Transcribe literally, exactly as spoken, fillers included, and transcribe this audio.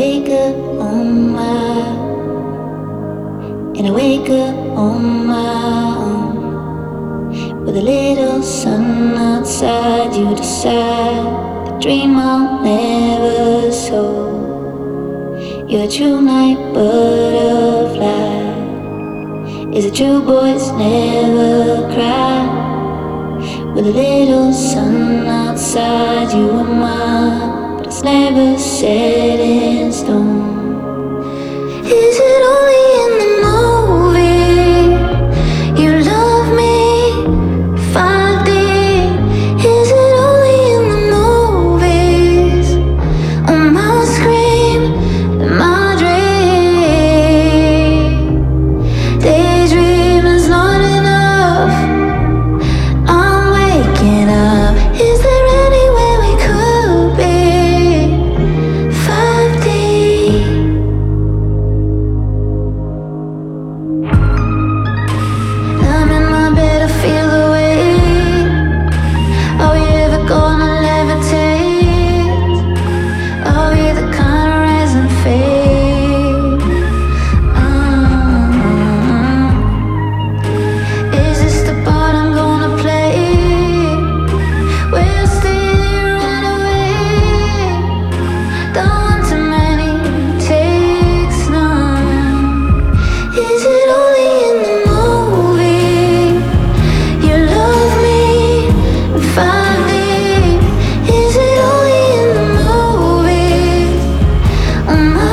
wake up on my, and I wake up on my own. With a little sun outside, you decide the dream I'll never sow. You're a true night butterfly. Is it true boys never cry? With a little sun outside, you are mine, but it's never set in stone. Is it only in the movie? You love me five D. Is it only in the movies? On my screen, in my dream. Daydream is not enough. I'm waking up. Is there anywhere we could be? five D. I'm in my bed, I feel the weight. Are we ever gonna levitate? Are we the kind of rise and fade? Mm. Is this the part I'm gonna play? We'll stay right away. Don't want too many takes, none. Is it only in the movie? You love me five D. Is it only in the movies? On my